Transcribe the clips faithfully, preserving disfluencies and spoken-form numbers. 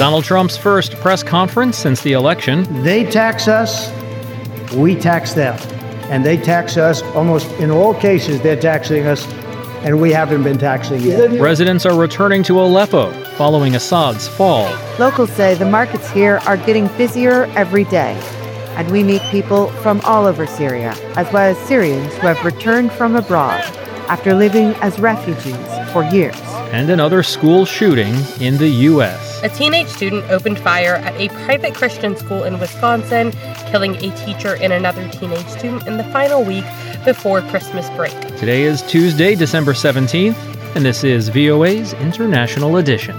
Donald Trump's first press conference since the election. They tax us, we tax them. And they tax us, almost in all cases, they're taxing us, and we haven't been taxing yet. Residents are returning to Aleppo following Assad's fall. Locals say the markets here are getting busier every day. And we meet people from all over Syria, as well as Syrians who have returned from abroad after living as refugees for years. And another school shooting in the U S. A teenage student opened fire at a private Christian school in Wisconsin, killing a teacher and another teenage student in the final week before Christmas break. Today is Tuesday, December seventeenth, and this is V O A's International Edition.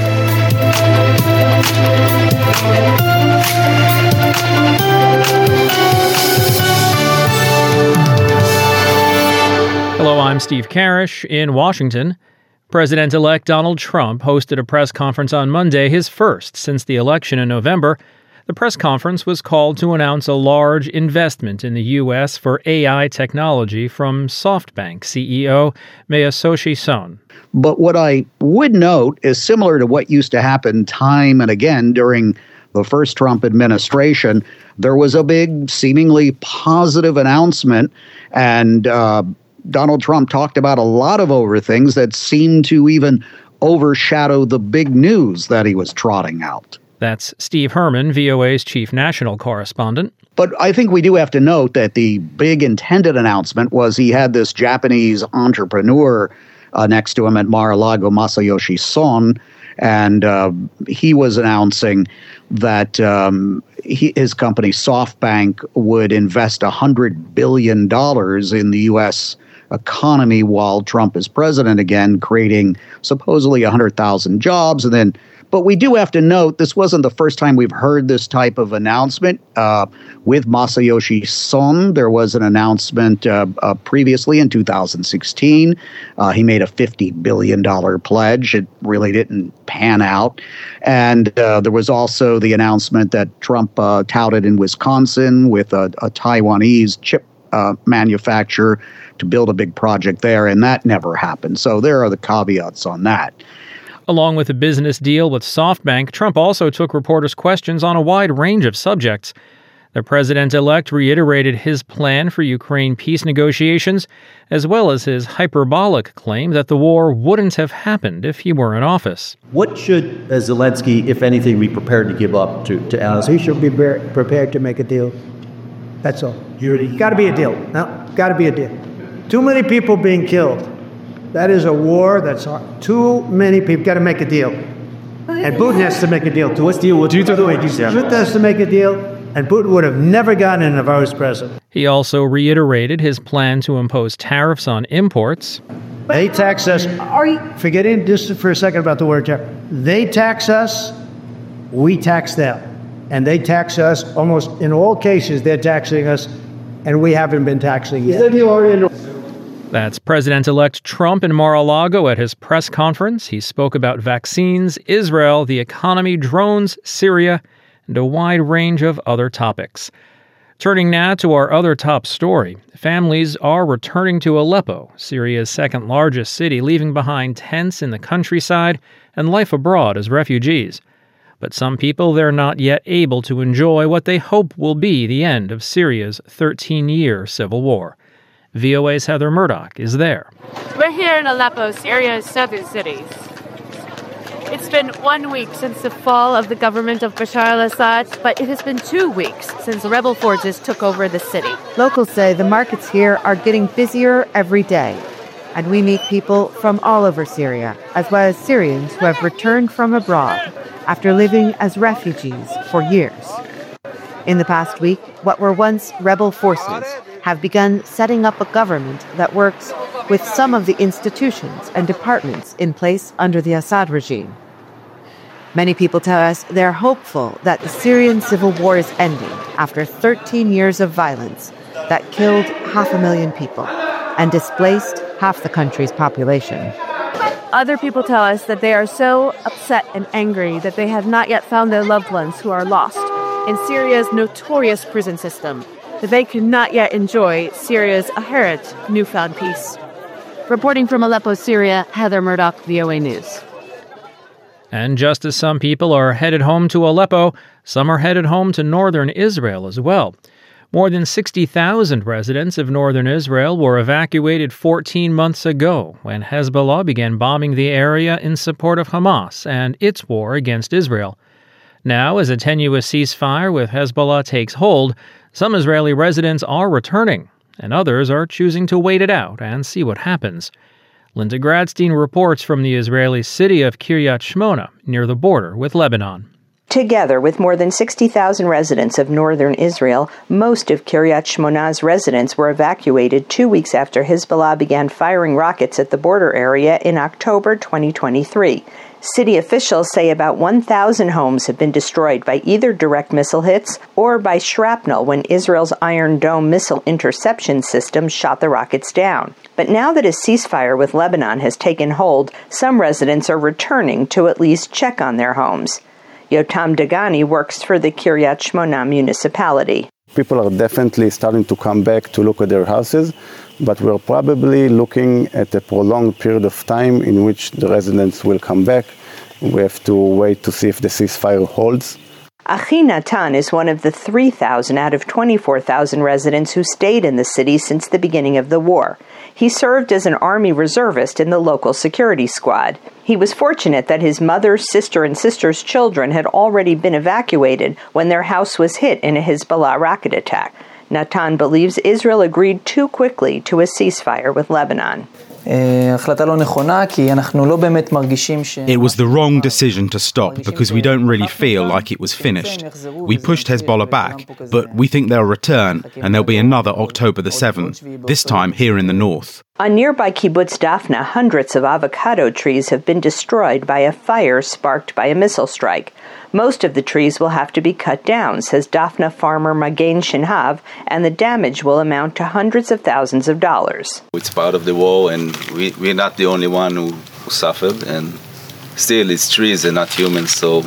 Hello, I'm Steve Karish in Washington. President-elect Donald Trump hosted a press conference on Monday, his first since the election in November. The press conference was called to announce a large investment in the U S for A I technology from SoftBank C E O Masayoshi Son. But what I would note is similar to what used to happen time and again during the first Trump administration. There was a big, seemingly positive announcement, and uh, Donald Trump talked about a lot of over things that seemed to even overshadow the big news that he was trotting out. That's Steve Herman, V O A's chief national correspondent. But I think we do have to note that the big intended announcement was he had this Japanese entrepreneur uh, next to him at Mar-a-Lago, Masayoshi Son, and uh, he was announcing that um, he, his company SoftBank would invest one hundred billion dollars in the U S economy while Trump is president again, creating supposedly one hundred thousand jobs. And then, but we do have to note this wasn't the first time we've heard this type of announcement. Uh, with Masayoshi Son, there was an announcement uh, uh, previously in two thousand sixteen. Uh, he made a fifty billion dollars pledge. It really didn't pan out. And uh, there was also the announcement that Trump uh, touted in Wisconsin with a, a Taiwanese chip uh, manufacturer to build a big project there, and that never happened. So there are the caveats on that. Along with a business deal with SoftBank, Trump also took reporters' questions on a wide range of subjects. The president-elect reiterated his plan for Ukraine peace negotiations, as well as his hyperbolic claim that the war wouldn't have happened if he were in office. What should uh, Zelensky, if anything, be prepared to give up to, to Alice? He should be ber- prepared to make a deal. That's all. Got to be a deal. No, got to be a deal. Too many people being killed. That is a war that's hard. Too many people. Got to make a deal. And Putin has to make a deal too. What's the deal? What do you do? Putin has to make a deal, and Putin would have never gotten in if I was president. He also reiterated his plan to impose tariffs on imports. They tax us. Are you forgetting just for a second about the word tariff? They tax us, we tax them. And they tax us almost in all cases, they're taxing us, and we haven't been taxing yet. That's President-elect Trump in Mar-a-Lago at his press conference. He spoke about vaccines, Israel, the economy, drones, Syria, and a wide range of other topics. Turning now to our other top story. Families are returning to Aleppo, Syria's second largest city, leaving behind tents in the countryside and life abroad as refugees. But some people, they're not yet able to enjoy what they hope will be the end of Syria's thirteen-year civil war. V O A's Heather Murdoch is there. We're here in Aleppo, Syria's southern cities. It's been one week since the fall of the government of Bashar al-Assad, but it has been two weeks since rebel forces took over the city. Locals say the markets here are getting busier every day. And we meet people from all over Syria, as well as Syrians who have returned from abroad after living as refugees for years. In the past week, what were once rebel forces have begun setting up a government that works with some of the institutions and departments in place under the Assad regime. Many people tell us they're hopeful that the Syrian civil war is ending after thirteen years of violence that killed half a million people and displaced half the country's population. Other people tell us that they are so upset and angry that they have not yet found their loved ones who are lost in Syria's notorious prison system, that they cannot yet enjoy Syria's inherent newfound peace. Reporting from Aleppo, Syria, Heather Murdoch, V O A News. And just as some people are headed home to Aleppo, some are headed home to northern Israel as well. More than sixty thousand residents of northern Israel were evacuated fourteen months ago when Hezbollah began bombing the area in support of Hamas and its war against Israel. Now, as a tenuous ceasefire with Hezbollah takes hold, some Israeli residents are returning, and others are choosing to wait it out and see what happens. Linda Gradstein reports from the Israeli city of Kiryat Shmona, near the border with Lebanon. Together with more than sixty thousand residents of northern Israel, most of Kiryat Shmona's residents were evacuated two weeks after Hezbollah began firing rockets at the border area in October twenty twenty-three. City officials say about one thousand homes have been destroyed by either direct missile hits or by shrapnel when Israel's Iron Dome missile interception system shot the rockets down. But now that a ceasefire with Lebanon has taken hold, some residents are returning to at least check on their homes. Yotam Dagani works for the Kiryat Shmona municipality. People are definitely starting to come back to look at their houses, but we're probably looking at a prolonged period of time in which the residents will come back. We have to wait to see if the ceasefire holds. Achi Natan is one of the three thousand out of twenty-four thousand residents who stayed in the city since the beginning of the war. He served as an army reservist in the local security squad. He was fortunate that his mother, sister, and sister's children had already been evacuated when their house was hit in a Hezbollah rocket attack. Natan believes Israel agreed too quickly to a ceasefire with Lebanon. It was the wrong decision to stop because we don't really feel like it was finished. We pushed Hezbollah back, but we think they'll return and there'll be another October the seventh, this time here in the north. On nearby kibbutz Dafna, hundreds of avocado trees have been destroyed by a fire sparked by a missile strike. Most of the trees will have to be cut down, says Dafna farmer Magen Shinhav, and the damage will amount to hundreds of thousands of dollars. It's part of the war, and we, we're not the only one who, who suffered, and still it's trees and not humans, so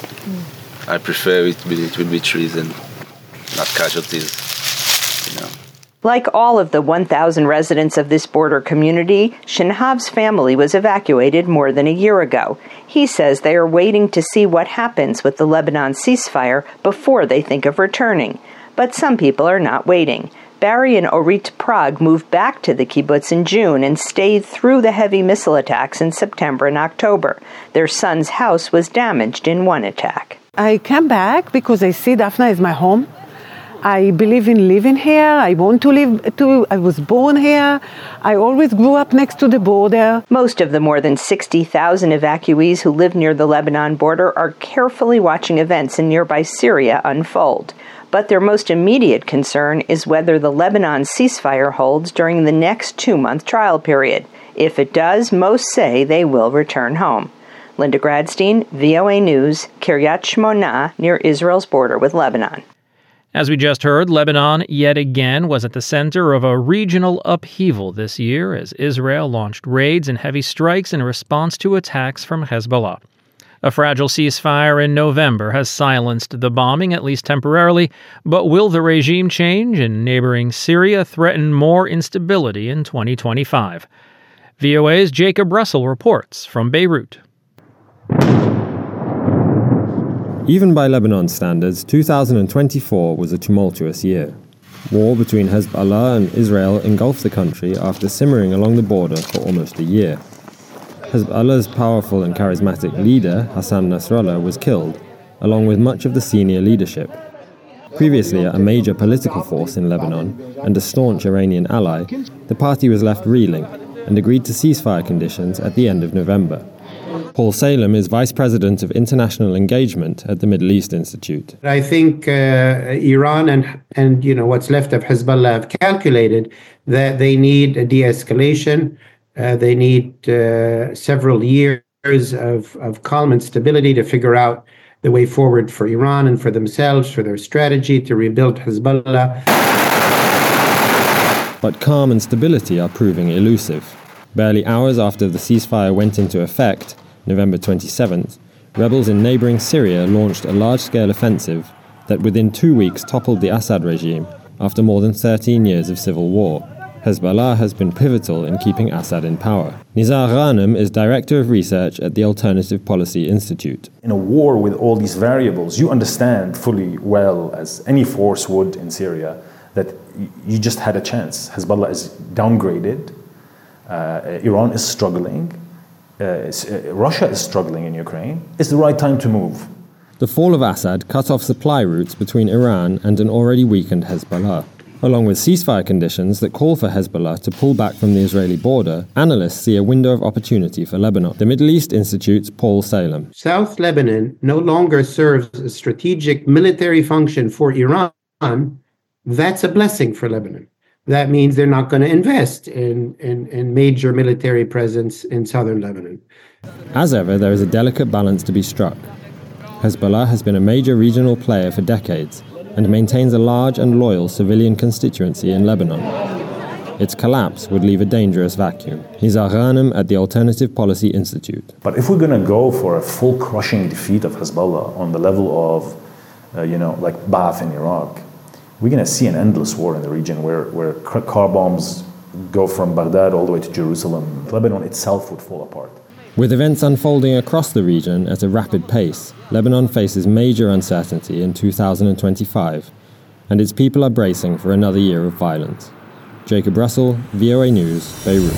I prefer it, it will be trees and not casualties, you know. Like all of the one thousand residents of this border community, Shinhav's family was evacuated more than a year ago. He says they are waiting to see what happens with the Lebanon ceasefire before they think of returning. But some people are not waiting. Barry and Orit Prague moved back to the kibbutz in June and stayed through the heavy missile attacks in September and October. Their son's house was damaged in one attack. I came back because I see Dafna is my home. I believe in living here. I want to live to I was born here. I always grew up next to the border. Most of the more than sixty thousand evacuees who live near the Lebanon border are carefully watching events in nearby Syria unfold. But their most immediate concern is whether the Lebanon ceasefire holds during the next two-month trial period. If it does, most say they will return home. Linda Gradstein, V O A News, Kiryat Shmona, near Israel's border with Lebanon. As we just heard, Lebanon yet again was at the center of a regional upheaval this year as Israel launched raids and heavy strikes in response to attacks from Hezbollah. A fragile ceasefire in November has silenced the bombing, at least temporarily, but will the regime change and neighboring Syria threaten more instability in twenty twenty-five? V O A's Jacob Russell reports from Beirut. Even by Lebanon standards, two thousand twenty-four was a tumultuous year. War between Hezbollah and Israel engulfed the country after simmering along the border for almost a year. Hezbollah's powerful and charismatic leader, Hassan Nasrallah, was killed, along with much of the senior leadership. Previously a major political force in Lebanon and a staunch Iranian ally, the party was left reeling and agreed to ceasefire conditions at the end of November. Paul Salem is Vice President of International Engagement at the Middle East Institute. I think uh, Iran and, and you know what's left of Hezbollah have calculated that they need a de-escalation. Uh, they need uh, several years of, of calm and stability to figure out the way forward for Iran and for themselves, for their strategy to rebuild Hezbollah. But calm and stability are proving elusive. Barely hours after the ceasefire went into effect, November twenty-seventh, rebels in neighboring Syria launched a large-scale offensive that within two weeks toppled the Assad regime after more than thirteen years of civil war. Hezbollah has been pivotal in keeping Assad in power. Nizar Ghanem is Director of Research at the Alternative Policy Institute. In a war with all these variables, you understand fully well, as any force would in Syria, that you just had a chance. Hezbollah is downgraded, uh, Iran is struggling, uh, uh, Russia is struggling in Ukraine. It's the right time to move. The fall of Assad cut off supply routes between Iran and an already weakened Hezbollah. Along with ceasefire conditions that call for Hezbollah to pull back from the Israeli border, analysts see a window of opportunity for Lebanon. The Middle East Institute's Paul Salem. South Lebanon no longer serves a strategic military function for Iran. That's a blessing for Lebanon. That means they're not going to invest in, in, in major military presence in southern Lebanon. As ever, there is a delicate balance to be struck. Hezbollah has been a major regional player for decades and maintains a large and loyal civilian constituency in Lebanon. Its collapse would leave a dangerous vacuum. Nizar Ghanem at the Alternative Policy Institute. But if we're going to go for a full crushing defeat of Hezbollah on the level of, uh, you know, like Ba'ath in Iraq, we're going to see an endless war in the region where, where car bombs go from Baghdad all the way to Jerusalem. Lebanon itself would fall apart. With events unfolding across the region at a rapid pace, Lebanon faces major uncertainty in two thousand twenty-five, and its people are bracing for another year of violence. Jacob Russell, V O A News, Beirut.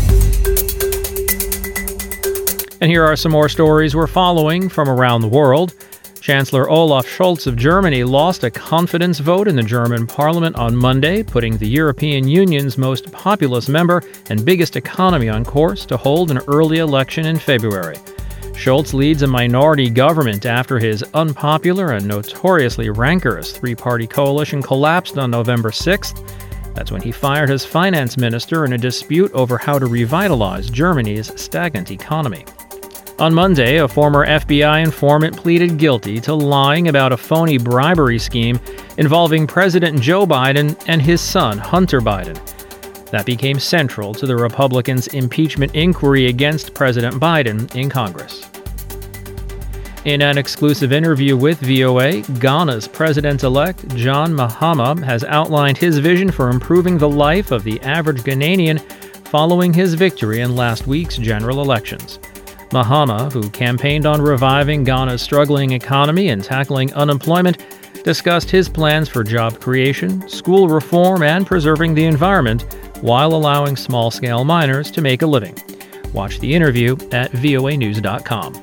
And here are some more stories we're following from around the world. Chancellor Olaf Scholz of Germany lost a confidence vote in the German parliament on Monday, putting the European Union's most populous member and biggest economy on course to hold an early election in February. Scholz leads a minority government after his unpopular and notoriously rancorous three-party coalition collapsed on November sixth. That's when he fired his finance minister in a dispute over how to revitalize Germany's stagnant economy. On Monday, a former F B I informant pleaded guilty to lying about a phony bribery scheme involving President Joe Biden and his son, Hunter Biden. That became central to the Republicans' impeachment inquiry against President Biden in Congress. In an exclusive interview with V O A, Ghana's president-elect John Mahama has outlined his vision for improving the life of the average Ghanaian following his victory in last week's general elections. Mahama, who campaigned on reviving Ghana's struggling economy and tackling unemployment, discussed his plans for job creation, school reform, and preserving the environment while allowing small-scale miners to make a living. Watch the interview at V O A news dot com.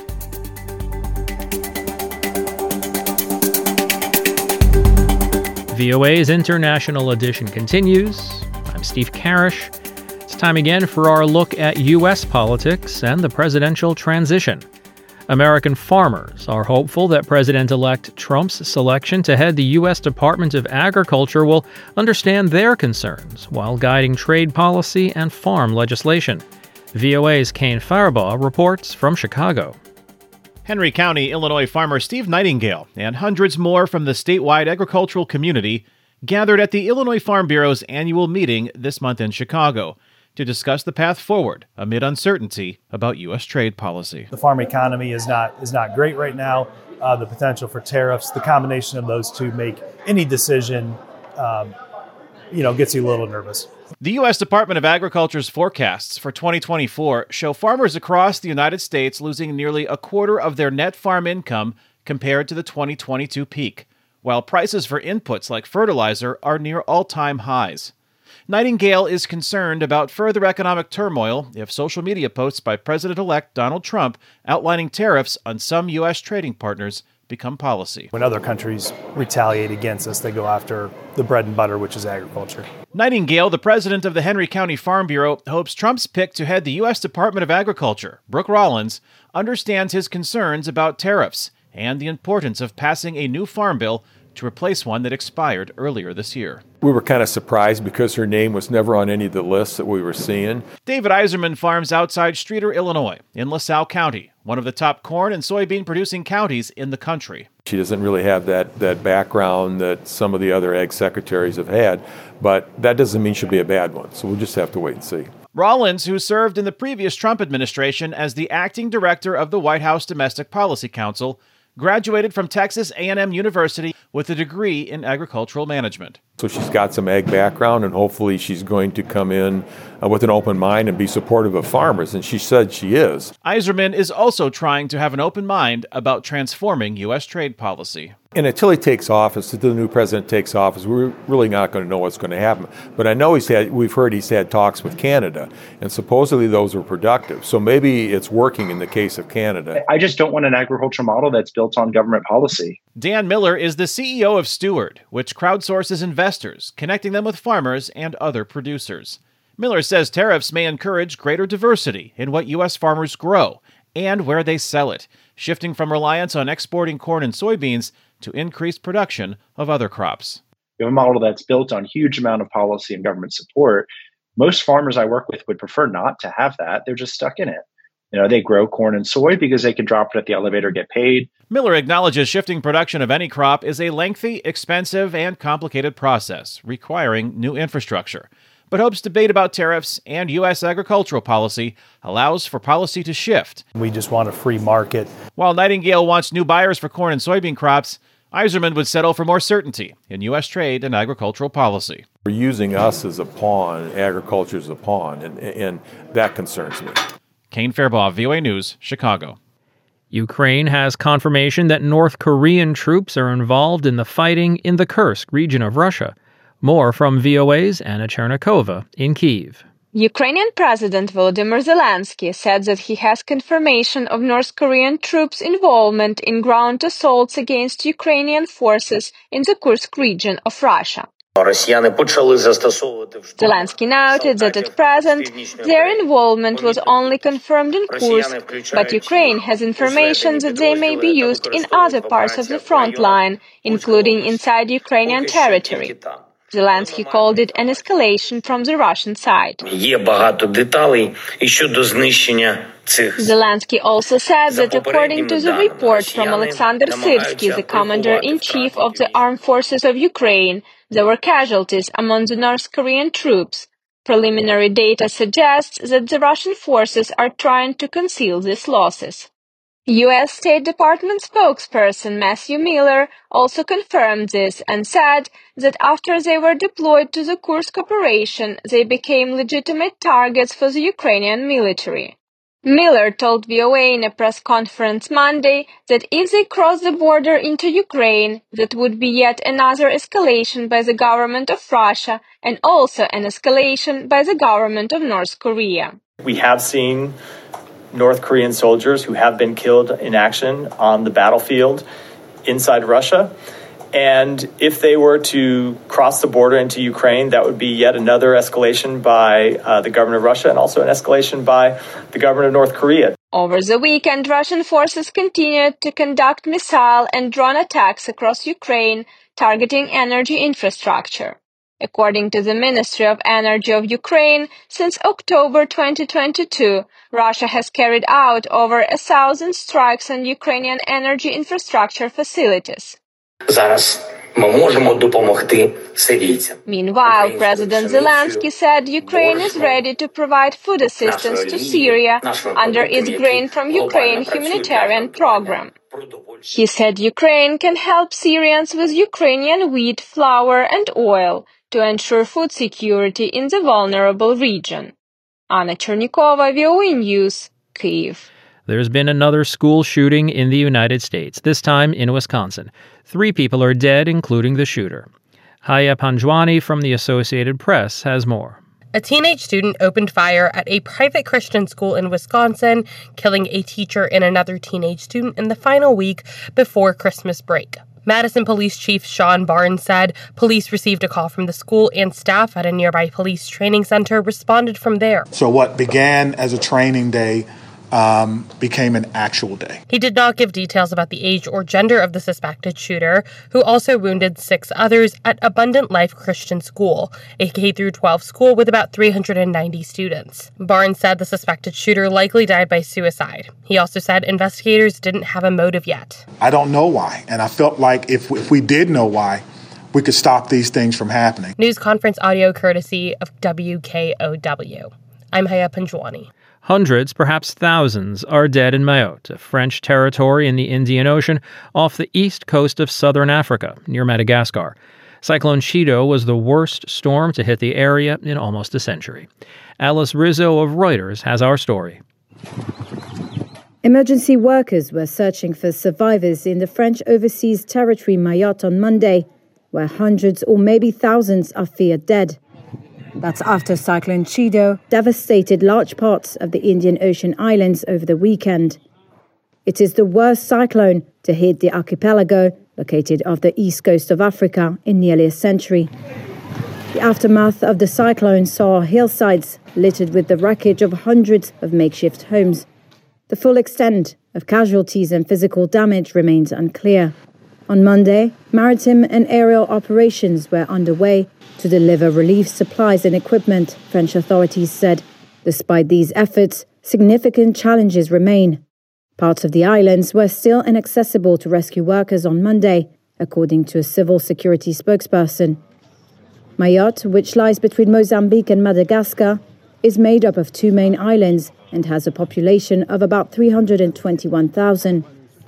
V O A's International Edition continues. I'm Steve Karish. Time again for our look at U S politics and the presidential transition. American farmers are hopeful that President-elect Trump's selection to head the U S Department of Agriculture will understand their concerns while guiding trade policy and farm legislation. V O A's Kane Faribaugh reports from Chicago. Henry County, Illinois farmer Steve Nightingale and hundreds more from the statewide agricultural community gathered at the Illinois Farm Bureau's annual meeting this month in Chicago to discuss the path forward amid uncertainty about U S trade policy. The farm economy is not is not great right now. Uh, the potential for tariffs, the combination of those two make any decision, um, you know, gets you a little nervous. The U S Department of Agriculture's forecasts for twenty twenty-four show farmers across the United States losing nearly a quarter of their net farm income compared to the twenty twenty-two peak, while prices for inputs like fertilizer are near all-time highs. Nightingale is concerned about further economic turmoil if social media posts by President-elect Donald Trump outlining tariffs on some U S trading partners become policy. When other countries retaliate against us, they go after the bread and butter, which is agriculture. Nightingale, the president of the Henry County Farm Bureau, hopes Trump's pick to head the U S Department of Agriculture, Brooke Rollins, understands his concerns about tariffs and the importance of passing a new farm bill to replace one that expired earlier this year. We were kind of surprised because her name was never on any of the lists that we were seeing. David Eiserman farms outside Streator, Illinois, in LaSalle County, one of the top corn and soybean producing counties in the country. She doesn't really have that, that background that some of the other ag secretaries have had, but that doesn't mean she'll be a bad one, so we'll just have to wait and see. Rollins, who served in the previous Trump administration as the acting director of the White House Domestic Policy Council, graduated from Texas A and M University with a degree in agricultural management. So she's got some ag background, and hopefully she's going to come in uh, with an open mind and be supportive of farmers, and she said she is. Iserman is also trying to have an open mind about transforming U S trade policy. And until he takes office, until the new president takes office, we're really not going to know what's going to happen. But I know he's had, we've heard he's had talks with Canada, and supposedly those were productive. So maybe it's working in the case of Canada. I just don't want an agriculture model that's built on government policy. Dan Miller is the C E O of Steward, which crowdsources investors, connecting them with farmers and other producers. Miller says tariffs may encourage greater diversity in what U S farmers grow and where they sell it, shifting from reliance on exporting corn and soybeans to increased production of other crops. We have a model that's built on a huge amount of policy and government support. Most farmers I work with would prefer not to have that. They're just stuck in it. You know, they grow corn and soy because they can drop it at the elevator, get paid. Miller acknowledges shifting production of any crop is a lengthy, expensive, and complicated process, requiring new infrastructure, but hopes debate about tariffs and U S agricultural policy allows for policy to shift. We just want a free market. While Nightingale wants new buyers for corn and soybean crops, Iserman would settle for more certainty in U S trade and agricultural policy. We're using us as a pawn, agriculture as a pawn, and, and that concerns me. Kane Fairbaugh, V O A News, Chicago. Ukraine has confirmation that North Korean troops are involved in the fighting in the Kursk region of Russia. More from V O A's Anna Chernikova in Kyiv. Ukrainian President Volodymyr Zelensky said that he has confirmation of North Korean troops' involvement in ground assaults against Ukrainian forces in the Kursk region of Russia. Zelensky noted that at present, their involvement was only confirmed in Kursk, but Ukraine has information that they may be used in other parts of the front line, including inside Ukrainian territory. Zelensky called it an escalation from the Russian side. Zelensky also said that according to the report from Alexander Syrsky, the commander-in-chief of the armed forces of Ukraine, there were casualties among the North Korean troops. Preliminary data suggests that the Russian forces are trying to conceal these losses. U S State Department spokesperson Matthew Miller also confirmed this and said that after they were deployed to the Kursk operation, they became legitimate targets for the Ukrainian military. Miller told V O A in a press conference Monday that if they cross the border into Ukraine, that would be yet another escalation by the government of Russia and also an escalation by the government of North Korea. We have seen North Korean soldiers who have been killed in action on the battlefield inside Russia. And if they were to cross the border into Ukraine, that would be yet another escalation by uh, the government of Russia and also an escalation by the government of North Korea. Over the weekend, Russian forces continued to conduct missile and drone attacks across Ukraine, targeting energy infrastructure. According to the Ministry of Energy of Ukraine, since October twenty twenty-two, Russia has carried out over a thousand strikes on Ukrainian energy infrastructure facilities. Meanwhile, President Zelensky said Ukraine is ready to provide food assistance to Syria under its Grain from Ukraine humanitarian program. He said Ukraine can help Syrians with Ukrainian wheat, flour, and oil to ensure food security in the vulnerable region. Anna Chernikova, V O A News, Kyiv. There's been another school shooting in the United States, this time in Wisconsin. Three people are dead, including the shooter. Haya Panjwani from the Associated Press has more. A teenage student opened fire at a private Christian school in Wisconsin, killing a teacher and another teenage student in the final week before Christmas break. Madison Police Chief Sean Barnes said police received a call from the school and staff at a nearby police training center responded from there. So what began as a training day Um, became an actual day. He did not give details about the age or gender of the suspected shooter, who also wounded six others at Abundant Life Christian School, a K through twelve school with about three hundred ninety students. Barnes said the suspected shooter likely died by suicide. He also said investigators didn't have a motive yet. I don't know why, and I felt like if if we did know why, we could stop these things from happening. News conference audio courtesy of W K O W. I'm Haya Panjwani. Hundreds, perhaps thousands, are dead in Mayotte, a French territory in the Indian Ocean off the east coast of southern Africa, near Madagascar. Cyclone Chido was the worst storm to hit the area in almost a century. Alice Rizzo of Reuters has our story. Emergency workers were searching for survivors in the French overseas territory Mayotte on Monday, where hundreds or maybe thousands are feared dead. That's after Cyclone Chido devastated large parts of the Indian Ocean islands over the weekend. It is the worst cyclone to hit the archipelago, located off the east coast of Africa, in nearly a century. The aftermath of the cyclone saw hillsides littered with the wreckage of hundreds of makeshift homes. The full extent of casualties and physical damage remains unclear. On Monday, maritime and aerial operations were underway to deliver relief supplies and equipment, French authorities said. Despite these efforts, significant challenges remain. Parts of the islands were still inaccessible to rescue workers on Monday, according to a civil security spokesperson. Mayotte, which lies between Mozambique and Madagascar, is made up of two main islands and has a population of about three hundred twenty-one thousand.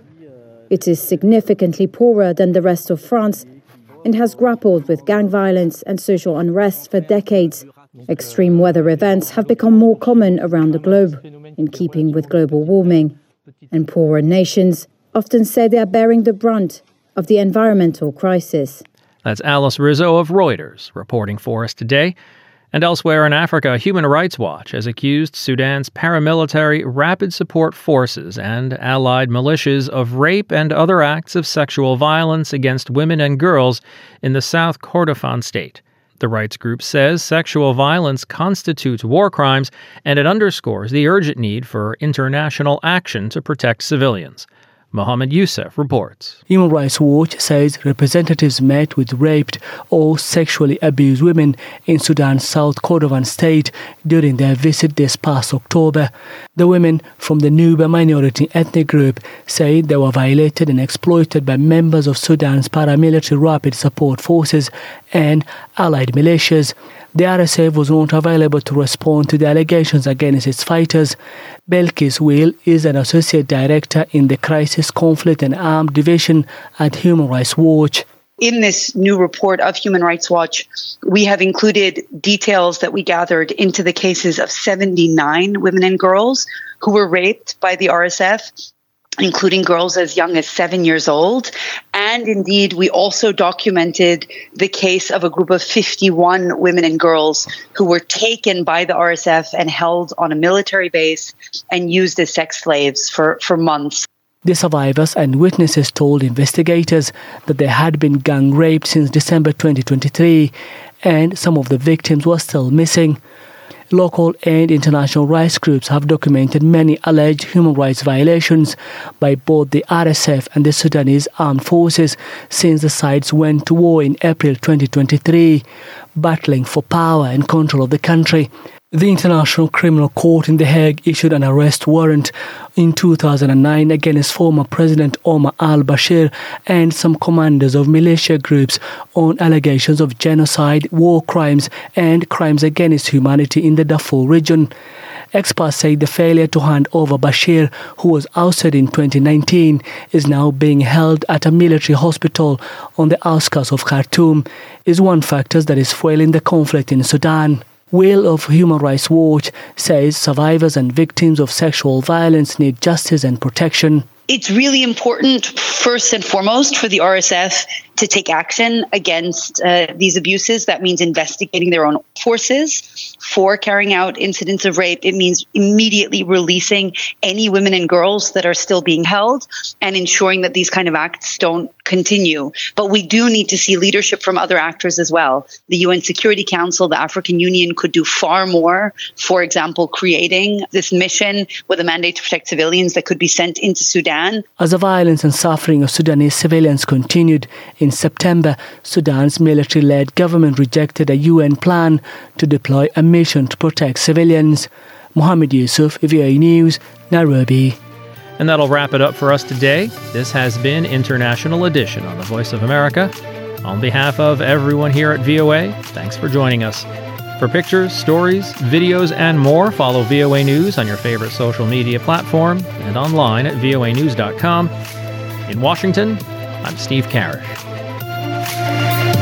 It is significantly poorer than the rest of France and has grappled with gang violence and social unrest for decades. Extreme weather events have become more common around the globe, in keeping with global warming. And poorer nations often say they are bearing the brunt of the environmental crisis. That's Alice Rizzo of Reuters reporting for us today. And elsewhere in Africa, Human Rights Watch has accused Sudan's paramilitary Rapid Support Forces and allied militias of rape and other acts of sexual violence against women and girls in the South Kordofan state. The rights group says sexual violence constitutes war crimes, and it underscores the urgent need for international action to protect civilians. Mohammed Youssef reports. Human Rights Watch says representatives met with raped or sexually abused women in Sudan's South Kordofan state during their visit this past October. The women from the Nuba minority ethnic group say they were violated and exploited by members of Sudan's paramilitary Rapid Support Forces and allied militias. The R S F was not available to respond to the allegations against its fighters. Belkis Will is an associate director in the Crisis, Conflict and Armed Division at Human Rights Watch. In this new report of Human Rights Watch, we have included details that we gathered into the cases of seventy-nine women and girls who were raped by the R S F, including girls as young as seven years old. And indeed, we also documented the case of a group of fifty-one women and girls who were taken by the R S F and held on a military base and used as sex slaves for, for months. The survivors and witnesses told investigators that they had been gang raped since December twenty twenty-three, and some of the victims were still missing. Local and international rights groups have documented many alleged human rights violations by both the R S F and the Sudanese armed forces since the sides went to war in April twenty twenty-three, battling for power and control of the country. The International Criminal Court in The Hague issued an arrest warrant in two thousand nine against former President Omar al-Bashir and some commanders of militia groups on allegations of genocide, war crimes, and crimes against humanity in the Darfur region. Experts say the failure to hand over Bashir, who was ousted in twenty nineteen, is now being held at a military hospital on the outskirts of Khartoum, is one factor that is fueling the conflict in Sudan. Will of Human Rights Watch says survivors and victims of sexual violence need justice and protection. It's really important, first and foremost, for the R S F to take action against uh, these abuses. That means investigating their own forces for carrying out incidents of rape. It means immediately releasing any women and girls that are still being held and ensuring that these kind of acts don't continue. But we do need to see leadership from other actors as well. The U N Security Council, the African Union could do far more. For example, creating this mission with a mandate to protect civilians that could be sent into Sudan. As the violence and suffering of Sudanese civilians continued, in September, Sudan's military-led government rejected a U N plan to deploy a mission to protect civilians. Mohammed Yusuf, V O A News, Nairobi. And that'll wrap it up for us today. This has been International Edition on the Voice of America. On behalf of everyone here at V O A, thanks for joining us. For pictures, stories, videos, and more, follow V O A News on your favorite social media platform and online at V O A news dot com. In Washington, I'm Steve Karish.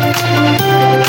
Bye.